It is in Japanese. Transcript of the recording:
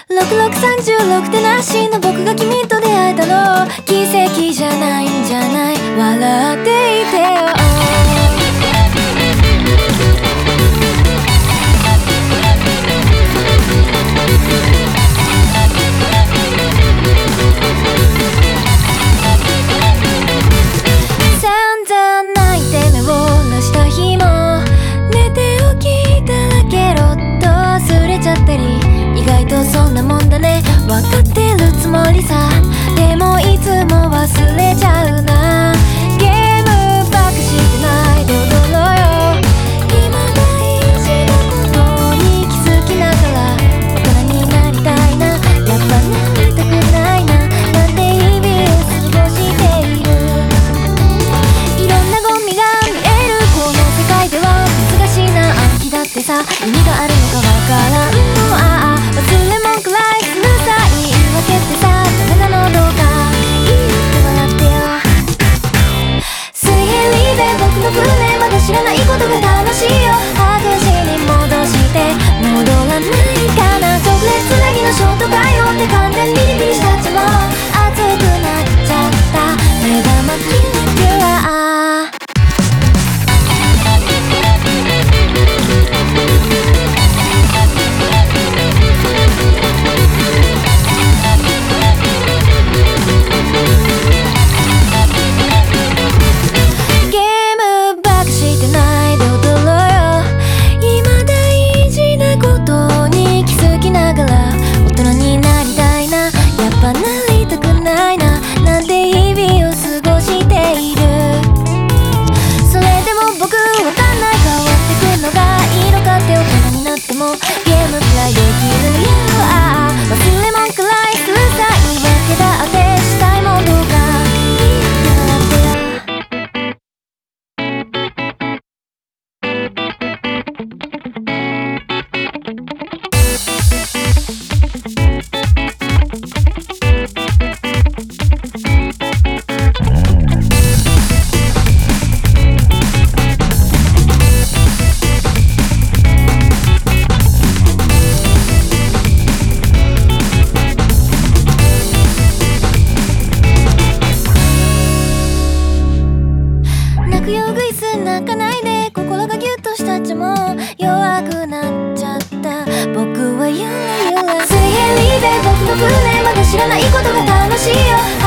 66ってなしの僕が君と出会えたの奇跡じゃないんじゃない笑っていてよ散々泣いて目をらした日も寝て起きたらケロッと忘れちゃったり意外とそんなもんだね分かってるつもりさでもいつも忘れちゃうなゲームばっかしてないで踊ろうよ今大事なことに気づきながら大人になりたいなやっぱなりたくないななんて日々を過ごしているいろんなゴミが見えるこの世界では難しいな暗記だってさ意味があるのかわからんのああ忘れもんくらいするさ言い訳ってさダメなのどうかいいって笑ってよ水平リーで僕のプレイまだ知らないことが楽しいよ白紙に戻して戻らないかな直列つなぎのショートかよって完全にビリビリしたちも熱くなっちゃった目玉キラキラゲームばっかしてないで踊ろうよ今大事なことに気づきながら大人になりたいなやっぱなりたくないななんて日々を過ごしているそれでも僕わかんない変わってくのがいいのかって大人になってもゲームくらいできるよああ忘れもんくらいするさ言い訳だってしたいもんどうかいいって笑ってよ泣くよグイス泣かないで心がギュッとしたっちゃもう弱くなっちゃった僕はゆらゆら水平リーで僕のプレイまだ知らないことが楽しいよ